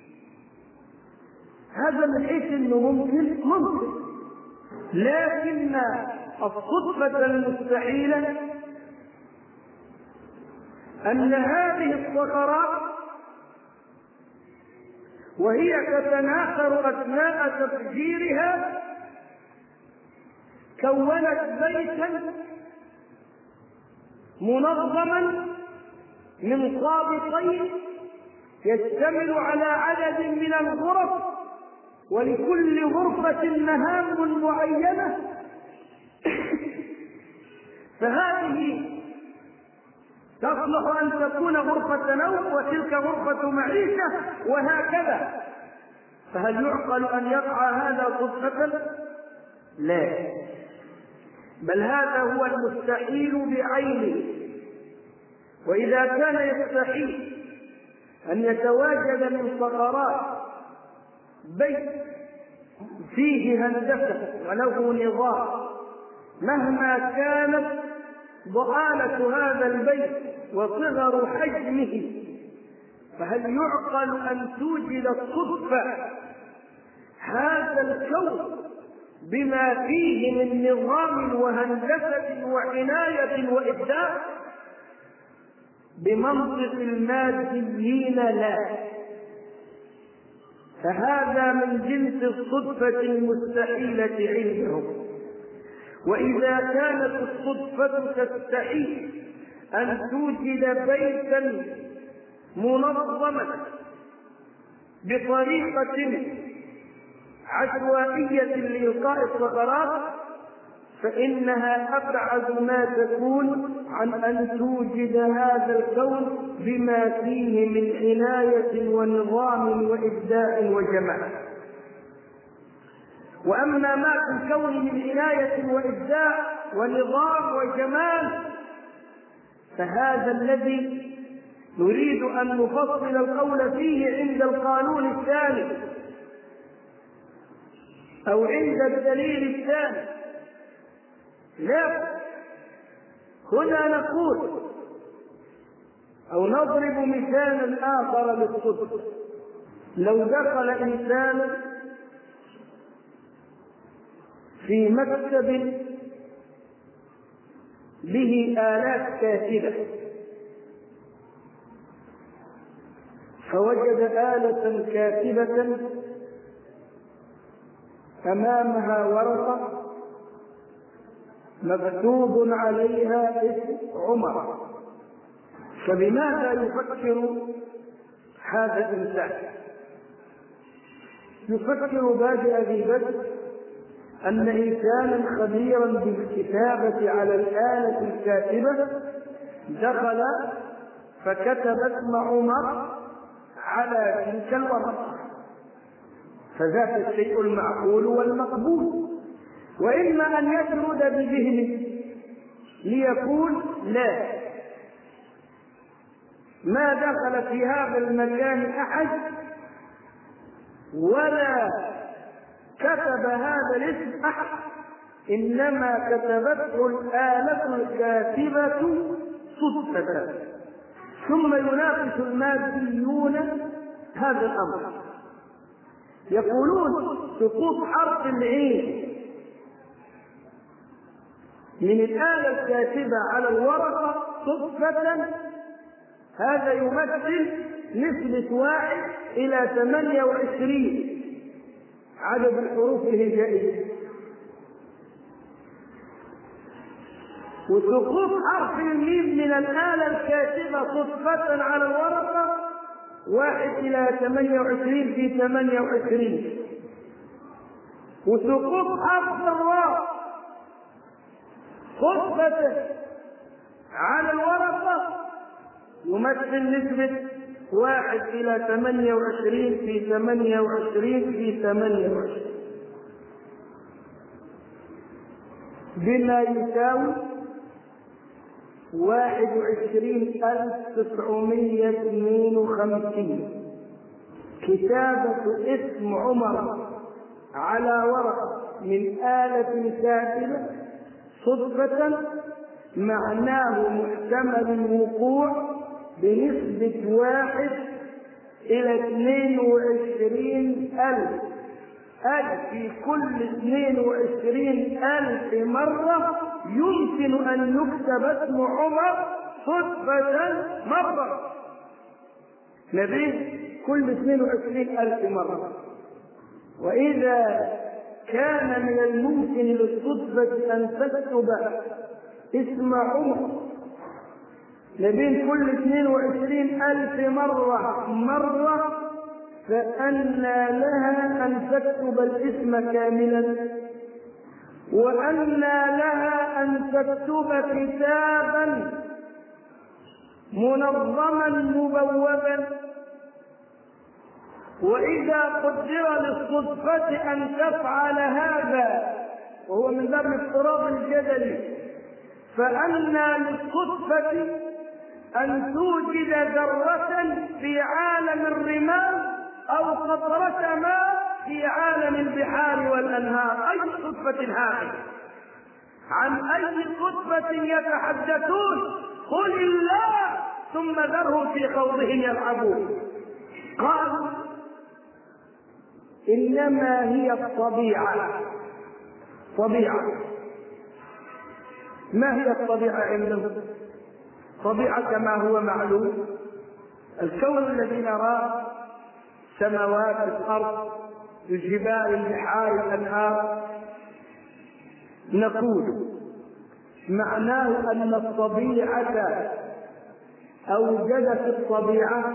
هذا من حيث أنه ممكن ممكن، لكن الصدفة المستحيلة أن هذه الصخرات وهي تتناثر أثناء تفجيرها كونت بيتا منظما من قابطين يشتمل على عدد من الغرف، ولكل غرفة مهام معينة، فهذه تصلح أن تكون غرفة نوم وتلك غرفة معيشة وهكذا. فهل يعقل أن يقع هذا صدفة؟ لا، بل هذا هو المستحيل بعينه. وإذا كان يستحيل أن يتواجد من فقرات بيت فيه هندسة وله نظام مهما كانت ضآلة هذا البيت وصغر حجمه، فهل يعقل أن توجد الصدفة هذا الكون بما فيه من نظام وهندسة وعناية وإبداع؟ بمنطق الماديين لا، فهذا من جنس الصدفة المستحيلة عندهم. وإذا كانت الصدفة تستحيل أن توجد بيتا منظما بطريقة عشوائية لإلقاء الثغرات، فإنها أبعد ما تكون عن أن توجد هذا الكون بما فيه من عناية ونظام وإبداع وجمال. وأما ما في الكون من عناية وإبداع ونظام وجمال فهذا الذي نريد أن نفصل القول فيه عند القانون الثاني أو عند الدليل الثاني. لا، هنا نقول أو نضرب مثالا آخر للصدفة. لو دخل إنسان في مكتب به آلات كاتبة فوجد آلة كاتبة أمامها ورقة مكتوب عليها اسم عمر، فبماذا يفكر هذا الإنسان؟ يفكر بادئ ذي بدء أن إنسانا خبيرا بالكتابة على الآلة الكاتبة دخل فكتب اسم عمر على تلك الورقة، فذاك الشيء المعقول والمقبول. وإما أن يجرد بذهنه ليقول لا، ما دخل في هذا المكان أحد ولا كتب هذا الاسم أحد، إنما كتبته الآلة الكاتبة صدفة. ثم يناقش الماديون هذا الأمر، يقولون سقوط حرف العين من الآلة الكاتبة على الورقة صدفة هذا يمثل نسبة واحد إلى ثمانية وعشرين عدد الحروف الهجائية، وسقوط حرف الميم من الآلة الكاتبة صدفة على الورقة واحد إلى ثمانية وعشرين في ثمانية وعشرين، وسقوط حرف الراء صدفة على الورقة يمثل نسبة واحد إلى ثمانية وعشرين في ثمانية وعشرين في ثمانية وعشرين، بما يساوي واحد وعشرين ألف تسعمائة واثنين وخمسين. كتابة اسم عمر على ورقة من آلة كاتبة صدفة معناه محتمل الوقوع بنسبة واحد إلى اثنين وعشرين ألف، ألف في كل اثنين وعشرين ألف مرة يمكن أن يكتب اسم عمر صدفة مرة، نبيه كل اثنين وعشرين ألف مرة. وإذا كان من الممكن للصدفة أن تكتب اسم عمر لبين كل اثنين وعشرين ألف مرة مرة، فأنى لها أن تكتب الاسم كاملا، وأنى لها أن تكتب كتابا منظما مبوبا. وإذا قدر للصدفة أن تفعل هذا، وهو من باب الاضطراب الجدلي، فأنى للصدفة أن توجد ذرة في عالم الرمال أو قطرة ماء في عالم البحار والأنهار. أي صدفة هذه؟ عن أي صدفة يتحدثون؟ قل الله ثم ذرهم في خوضهم يلعبون. قالوا إنما هي الطبيعة. طبيعة. ما هي الطبيعة عندهم؟ طبيعة كما هو معلوم الكون الذي نراه، سماوات الأرض، الجبال، البحار، الأنهار، نقول معناه أن الطبيعة أوجدت الطبيعة،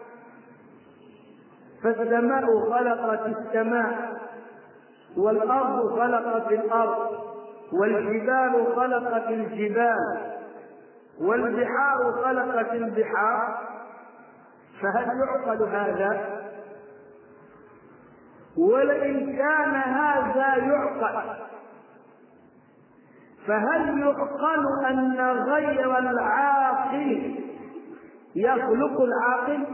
فالسماء خلقت السماء، والأرض خلقت الأرض، والجبال خلقت الجبال، والبحار خلقت البحار. فهل يعقل هذا؟ ولئن كان هذا يعقل، فهل يعقل أن غير العاقل يخلق العاقل؟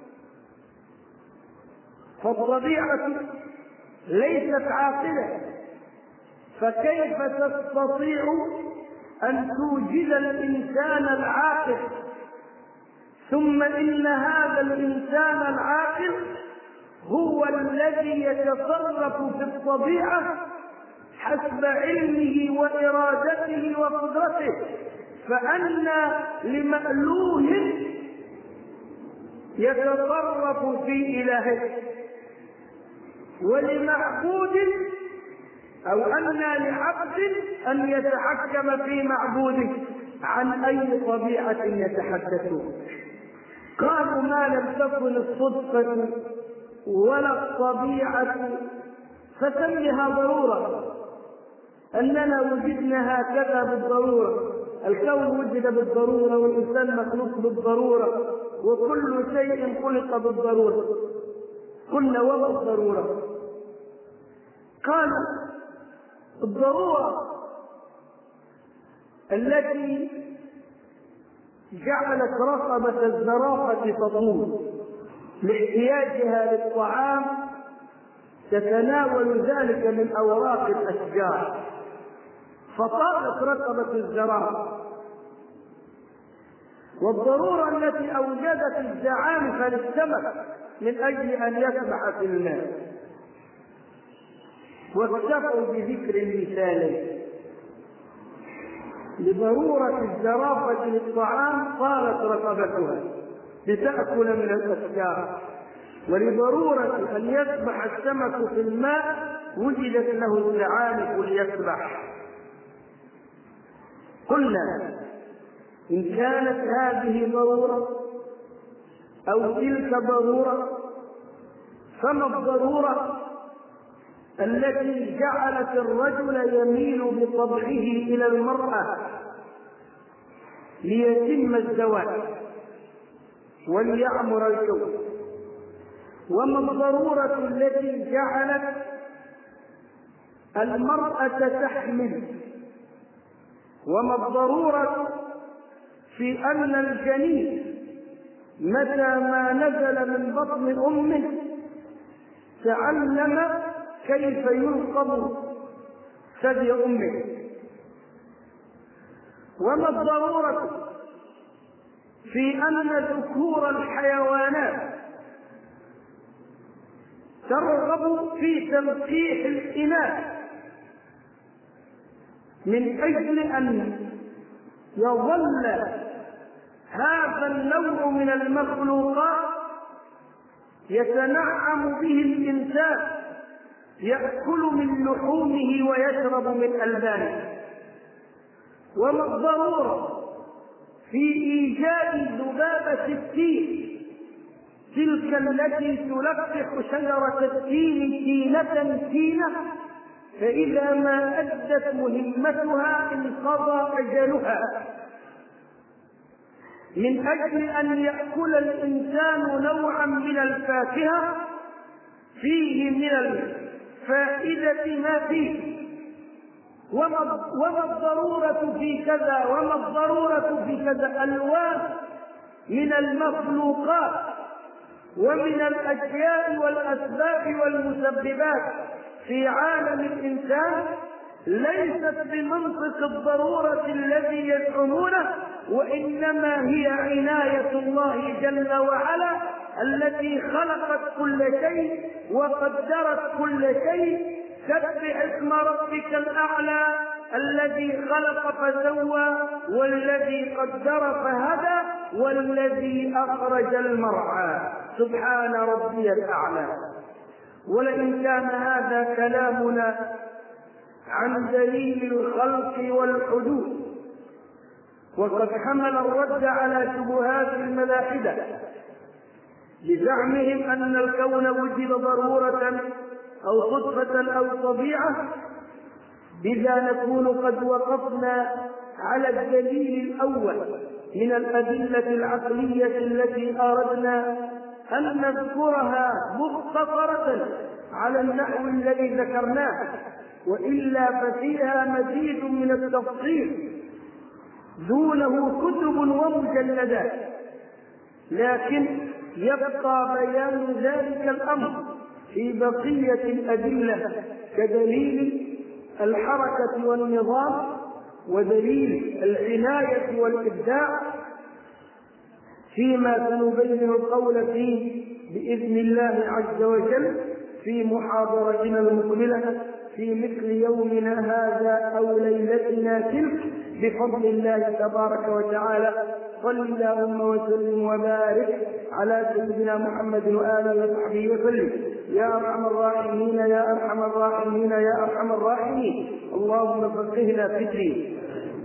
فالطبيعة ليست عاقلة، فكيف تستطيع أن توجد الإنسان العاقل؟ ثم إن هذا الإنسان العاقل هو الذي يتصرف في الطبيعة حسب علمه وإرادته وقدرته، فأنى لمألوه يتصرف في إلهه، ولمعبود أو أنى لعبد أن يتحكم في معبوده. عن أي طبيعة يتحدثون؟ قالوا ما لم تكن الصدفة ولا الطبيعة فسمها ضرورة، أننا وجدنا هكذا بالضرورة، الكون وجد بالضرورة، والإنسان مخلوق بالضرورة، وكل شيء خلق بالضرورة. قلنا وما الضرورة؟ قال الضرورة التي جعلت رقبة الزرافة تطول لاحتياجها للطعام تتناول ذلك من أوراق الأشجار، فطالت رقبة الزرافة. والضرورة التي أوجدت الزعانف للسمك من أجل أن يسبح في الماء. واكتفوا بذكر المثالين. لضرورة الزرافة للطعام طالت رقبتها لتأكل من الأشجار، ولضرورة أن يسبح السمك في الماء وجدت له الزعانف ليسبح. قلنا إن كانت هذه ضرورة أو تلك ضرورة، فما الضرورة التي جعلت الرجل يميل بطبعه إلى المرأة ليتم الزواج وليعمر الكون؟ وما الضرورة التي جعلت المرأة تحمل؟ وما الضرورة في أن الجنين متى ما نزل من بطن أمه تعلم كيف يلقب ثدي أمه؟ وما الضرورة في أن ذكور الحيوانات ترغب في تلقيح الإناث من أجل أن يظل هذا النوع من المخلوقات يتنعم به الإنسان، يأكل من لحومه ويشرب من ألبانه؟ وما الضرورة في إيجاد ذبابة التين، تلك التي تلقح شجرة التين تينة تينة، فإذا ما أدت مهمتها انقضى أجلها. من أجل أن يأكل الإنسان نوعا من الفاكهة فيه من الفائدة ما فيه، وما الضرورة في كذا وما الضرورة في كذا، ألوان من المخلوقات ومن الأشياء والأسباب والمسببات في عالم الإنسان ليست بمنطق الضرورة الذي يزعمونه، وإنما هي عناية الله جل وعلا التي خلقت كل شيء وقدرت كل شيء. سبح اسم ربك الأعلى الذي خلق فسوى والذي قدر فهدى والذي أخرج المرعى، سبحان ربي الأعلى. ولئن كان هذا كلامنا عن دليل الخلق والحدوث، وقد حمل الرد على شبهات الملاحدة بزعمهم أن الكون وجد ضرورة أو صدفة أو طبيعة، بذا نكون قد وقفنا على الدليل الأول من الأدلة العقلية التي أردنا أن نذكرها مختصرة على النحو الذي ذكرناه، وإلا ففيها مزيد من التفصيل دونه كتب ومجلدات، لكن يبقى بيان ذلك الأمر في بقية الأدلة كدليل الحركة والنظام ودليل العناية والإبداع، فيما سنبين القول فيه بإذن الله عز وجل في محاضرتنا المقبلة في مثل يومنا هذا أو ليلتنا تلك بفضل الله تبارك وتعالى. صل اللهم وسلم وبارك على سيدنا محمد وآله وصحبه وسلم. يا أرحم الراحمين يا أرحم الراحمين يا أرحم الراحمين. اللهم فقهنا في الدين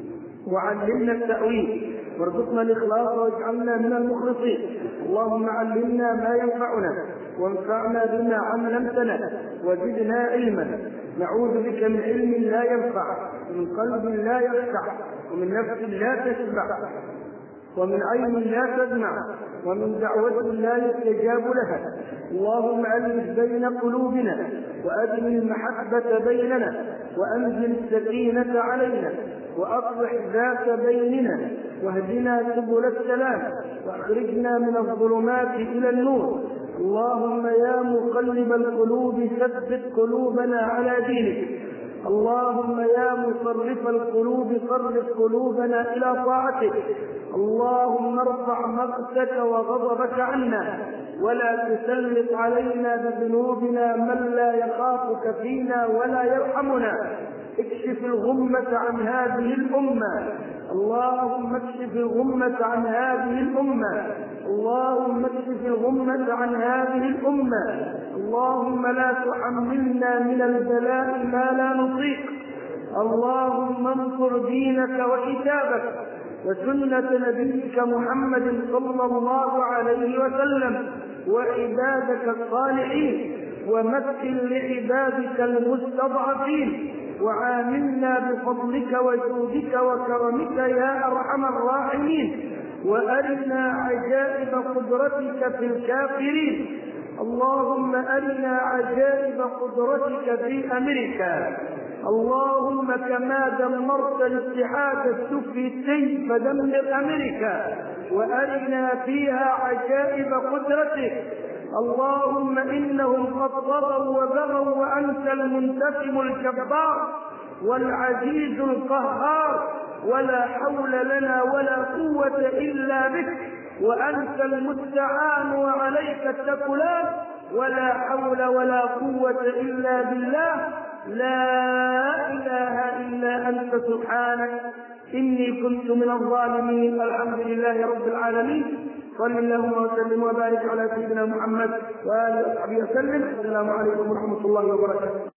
وعلمنا التأويل وارزقنا الإخلاص واجعلنا من المخلصين. اللهم علمنا ما ينفعنا وانفعنا بما علمتنا وزدنا علما. نعوذ بك من علم لا ينفع ومن قلب لا يخشع ومن نفس لا تشبع ومن عين لا تدمع ومن دعوة لا يستجاب لها. اللهم ألف بين قلوبنا وأدم المحبة بيننا وأنزل السكينة علينا وأصلح ذات بيننا واهدنا سبل السلام وأخرجنا من الظلمات إلى النور. اللهم يا مقلب القلوب ثبت قلوبنا على دينك. اللهم يا مصرف القلوب صرف قلوبنا إلى طاعتك. اللهم ارفع مقتك وغضبك عنا ولا تسلط علينا بذنوبنا من لا يخافك فينا ولا يرحمنا. اكشف الغمة عن هذه الأمة. اللهم اكشف الغمة عن هذه الأمة. اللهم اكشف الغمة عن هذه الأمة. اللهم لا تحملنا من البلاء ما لا نطيق. اللهم انصر دينك وكتابك وسنة نبيك محمد صلى الله عليه وسلم وعبادك الصالحين، ومكن لعبادك المستضعفين، وعاملنا بفضلك وجودك وكرمك يا أرحم الراحمين، وأرنا عجائب قدرتك في الكافرين. اللهم أرنا عجائب قدرتك في أمريكا. اللهم كما دمرت الاتحاد السوفيتي فدمر أمريكا وأرنا فيها عجائب قدرتك. اللهم إنهم قد طغوا وبغوا وأنت المنتقم الجبار والعزيز القهار، ولا حول لنا ولا قوة إلا بك، وأنت المستعان وعليك التكلان، ولا حول ولا قوة إلا بالله. لا إله إلا أنت سبحانك إني كنت من الظالمين. الحمد لله رب العالمين. صل اللهم وسلم وبارك على سيدنا محمد وآله وصحبه وسلم. السلام عليكم ورحمة الله وبركاته.